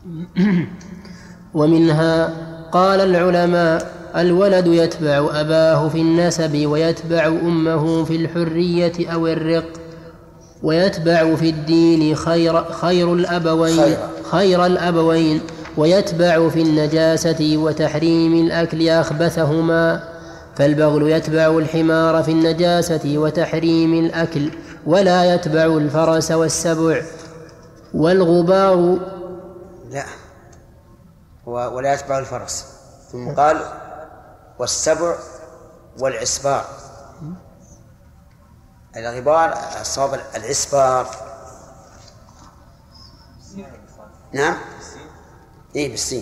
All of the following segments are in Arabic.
ومنها قال العلماء: الولد يتبع أباه في النسب، ويتبع أمه في الحرية أو الرق، ويتبع في الدين خير الأبوين، ويتبع في النجاسة وتحريم الأكل أخبثهما. فالبغل يتبع الحمار في النجاسة وتحريم الأكل، ولا يتبع الفرس والسبع. والغبار لا، ولا يتبع الفرس، ثم قال والسبع والعسبار. الغبار الصواب العسبار. نعم، ايه بالسين.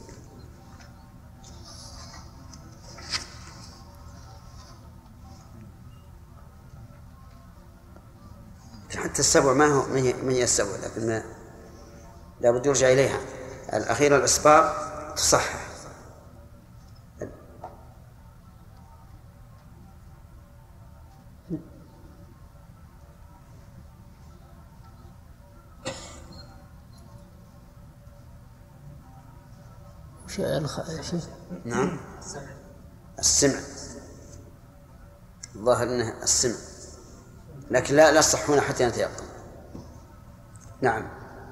حتى السبع ما هي السبع، لكن لا بد يرجع إليها. الأخير الأسباب تصحح. نعم، السمع الظاهر أنه السمع، لكن لا يصحون حتى يتيقن. نعم،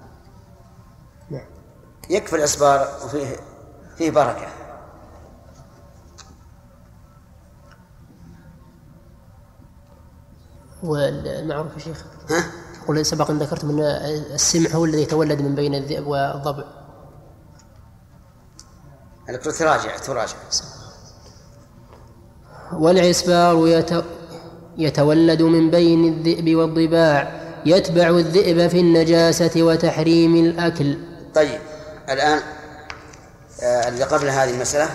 يكفي الإصبار وفيه بركة. والمعروف يا شيخ، قل سبق أن ذكرت من السمع هو الذي يتولد من بين الذئب والضبع. تراجع. والعسبار يتولد من بين الذئب والضباع، يتبع الذئب في النجاسة وتحريم الأكل. طيب، الآن اللي قبل هذه المسألة،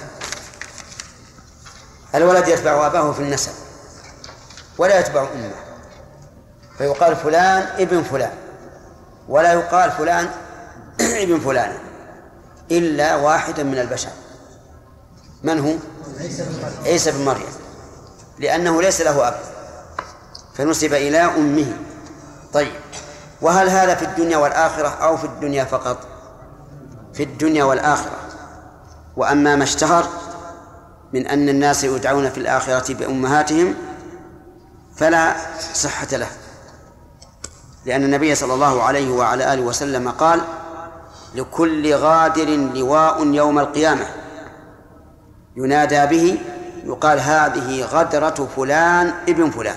الولد يتبع أباه في النسب ولا يتبع أمه، فيقال فلان ابن فلان، ولا يقال فلان ابن فلان إلا واحدا من البشر. من هو؟ عيسى بن مريم، لأنه ليس له أب فنسب إلى أمه. طيب، وهل هذا في الدنيا والآخرة أو في الدنيا فقط؟ في الدنيا والآخرة. وأما ما اشتهر من أن الناس يدعون في الآخرة بأمهاتهم فلا صحة له، لأن النبي صلى الله عليه وعلى آله وسلم قال: لكل غادر لواء يوم القيامة ينادى به يقال هذه غدرة فلان ابن فلان.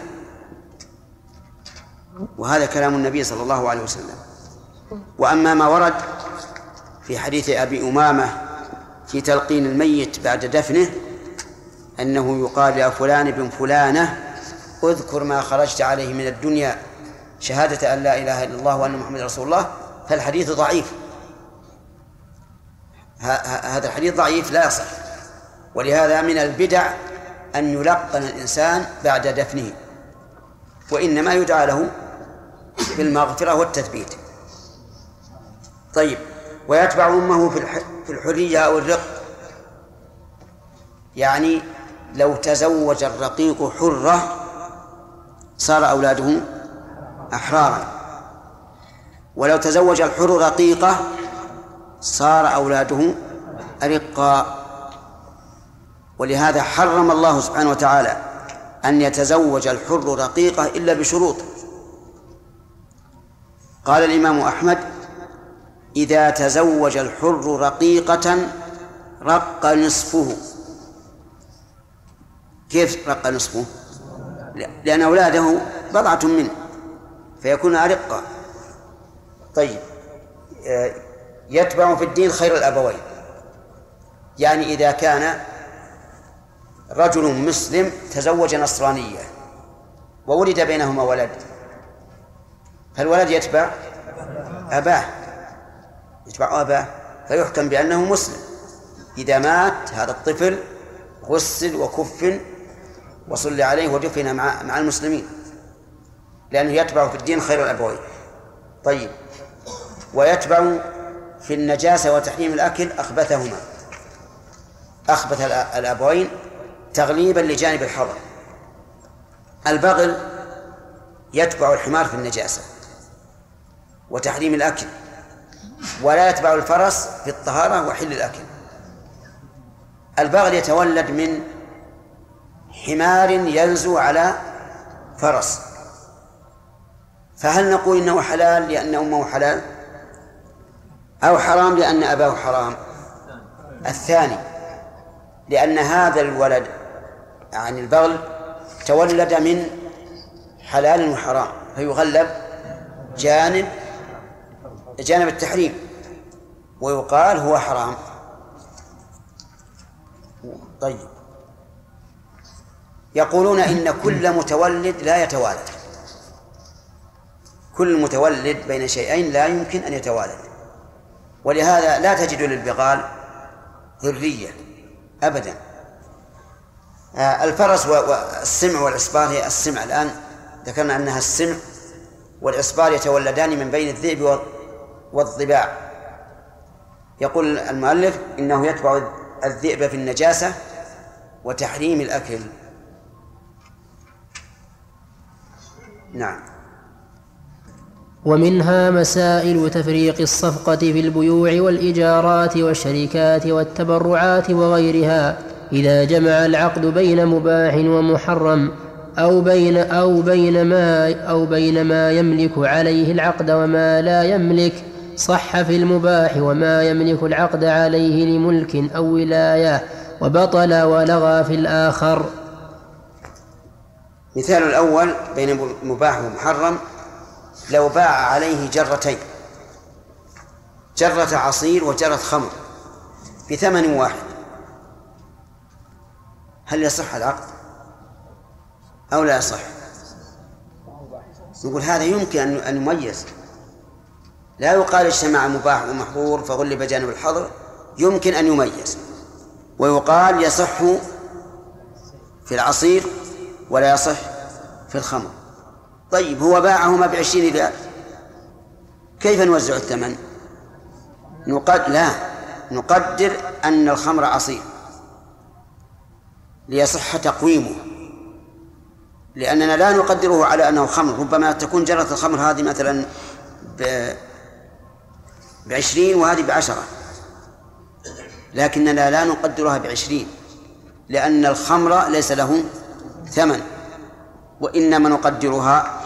وهذا كلام النبي صلى الله عليه وسلم. وأما ما ورد في حديث أبي أمامة في تلقين الميت بعد دفنه أنه يقال يا فلان ابن فلانة اذكر ما خرجت عليه من الدنيا شهادة أن لا إله إلا الله وأن محمد رسول الله، فالحديث ضعيف. هذا الحديث ضعيف لا يصح، ولهذا من البدع أن يلقن الإنسان بعد دفنه، وإنما يدعى له بالمغفرة والتثبيت. طيب، ويتبع أمه في الحرية أو الرق، يعني لو تزوج الرقيق حرة صار أولاده أحرارا، ولو تزوج الحر رقيقة صار أولاده أرقاء. ولهذا حرم الله سبحانه وتعالى أن يتزوج الحر رقيقة إلا بشروط. قال الإمام أحمد: إذا تزوج الحر رقيقة رق نصفه. كيف رق نصفه؟ لأن أولاده بضعة منه فيكون أرقا. طيب، يتبع في الدين خير الأبوين، يعني إذا كان رجل مسلم تزوج نصرانية وولد بينهما ولد، فالولد يتبع أباه، فيحكم بأنه مسلم. إذا مات هذا الطفل غسل وكفن وصلي عليه ودفن مع المسلمين، لأنه يتبع في الدين خير الأبوين. طيب، ويتبع في النجاسة وتحريم الأكل أخبثهما، أخبث الأبوين تغليبا لجانب الحظر. البغل يتبع الحمار في النجاسة وتحريم الأكل، ولا يتبع الفرس في الطهارة وحل الأكل. البغل يتولد من حمار ينزو على فرس، فهل نقول إنه حلال لأن أمه حلال أو حرام لأن أباه حرام؟ الثاني، لأن هذا الولد عن البغل تولد من حلال وحرام، فيغلب جانب التحريم ويقال هو حرام. طيب، يقولون إن كل متولد لا يتوالد، كل متولد بين شيئين لا يمكن أن يتوالد، ولهذا لا تجد للبغال ذرية أبدا. الفرس والسمع والإصبار، هي السمع الآن ذكرنا أنها السمع والإصبار يتولدان من بين الذئب والضباع. يقول المؤلف إنه يتبع الذئب في النجاسة وتحريم الأكل. نعم. ومنها مسائل تفريق الصفقة في البيوع والإجارات والشركات والتبرعات وغيرها إذا جمع العقد بين مباح ومحرم أو بين ما يملك عليه العقد وما لا يملك، صح في المباح وما يملك العقد عليه لملك أو ولاية، وبطل ولغى في الآخر. مثال الأول بين مباح ومحرم: لو باع عليه جرتين، جرة عصير وجرة خمر بثمن واحد، هل يصح العقد أو لا يصح؟ نقول هذا يمكن أن يميز، لا يقال اجتمع مباح ومحظور فغلب جانب الحظر، يمكن أن يميز، ويقال يصح في العصير ولا يصح في الخمر. طيب، هو باعهما ب20 ريال، كيف نوزع الثمن؟ نقدر أن الخمر عصير ليصح تقويمه، لأننا لا نقدره على أنه خمر، ربما تكون جرة الخمر هذه مثلا ب20 وهذه ب10، لكننا لا نقدرها ب20 لأن الخمر ليس له ثمن، وإنما نقدرها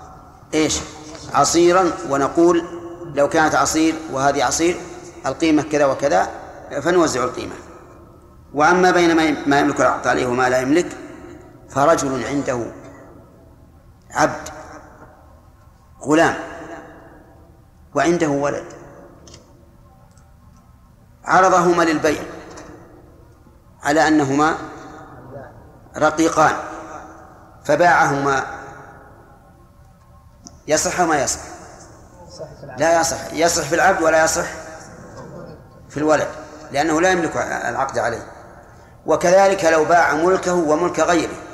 عصيرا، ونقول لو كانت عصير وهذه عصير القيمة كذا وكذا، فنوزع القيمة. وأما بين ما يملك العقد عليه وما لا يملك، فرجل عنده عبد غلام وعنده ولد، عرضهما للبيع على أنهما رقيقان فباعهما، يصح وما يصح؟ لا يصح، يصح في العبد ولا يصح في الولد، لأنه لا يملك العقد عليه. وكذلك لو باع ملكه وملك غيره،